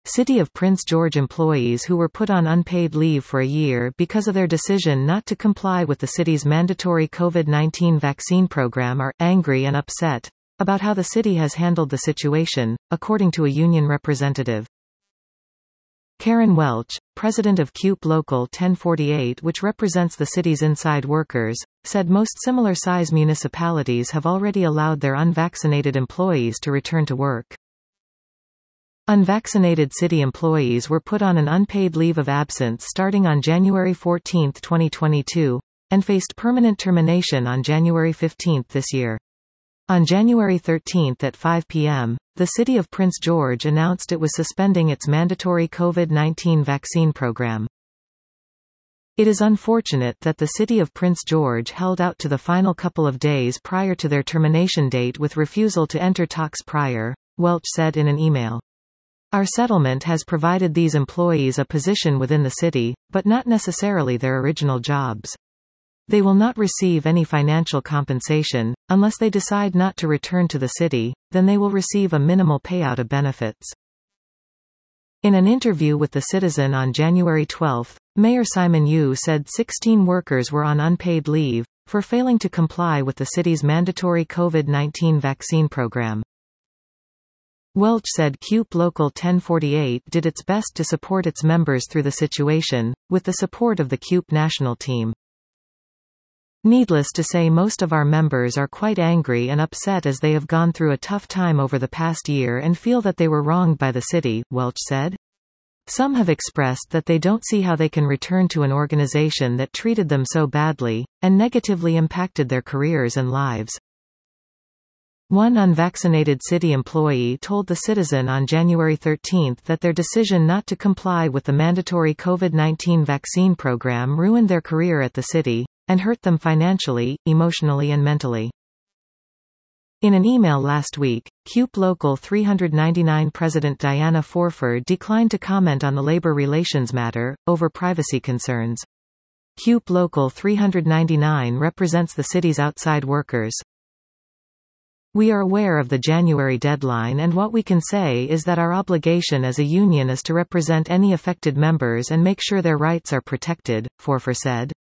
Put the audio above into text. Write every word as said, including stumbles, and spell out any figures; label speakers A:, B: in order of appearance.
A: City of Prince George employees who were put on unpaid leave for a year because of their decision not to comply with the city's mandatory COVID nineteen vaccine program are angry and upset about how the city has handled the situation, according to a union representative. Karen Welch, president of C U P Local ten forty-eight, which represents the city's inside workers, said most similar-size municipalities have already allowed their unvaccinated employees to return to work. Unvaccinated city employees were put on an unpaid leave of absence starting on January fourteenth twenty twenty-two, and faced permanent termination on January fifteenth this year. On January thirteenth at five p m, the City of Prince George announced it was suspending its mandatory COVID nineteen vaccine program. It is unfortunate that the City of Prince George held out to the final couple of days prior to their termination date with refusal to enter talks prior, Welch said in an email. Our settlement has provided these employees a position within the city, but not necessarily their original jobs. They will not receive any financial compensation, unless they decide not to return to the city, then they will receive a minimal payout of benefits. In an interview with The Citizen on January twelfth, Mayor Simon Yu said sixteen workers were on unpaid leave for failing to comply with the city's mandatory COVID nineteen vaccine program. Welch said C U P Local ten forty-eight did its best to support its members through the situation, with the support of the C U P national team. Needless to say, most of our members are quite angry and upset as they have gone through a tough time over the past year and feel that they were wronged by the city, Welch said. Some have expressed that they don't see how they can return to an organization that treated them so badly, and negatively impacted their careers and lives. One unvaccinated city employee told The Citizen on January thirteenth that their decision not to comply with the mandatory COVID nineteen vaccine program ruined their career at the city, and hurt them financially, emotionally and mentally. In an email last week, C U P Local three ninety-nine President Diana Forford declined to comment on the labor relations matter, over privacy concerns. C U P Local three ninety-nine represents the city's outside workers. We are aware of the January deadline, and what we can say is that our obligation as a union is to represent any affected members and make sure their rights are protected, Forford said.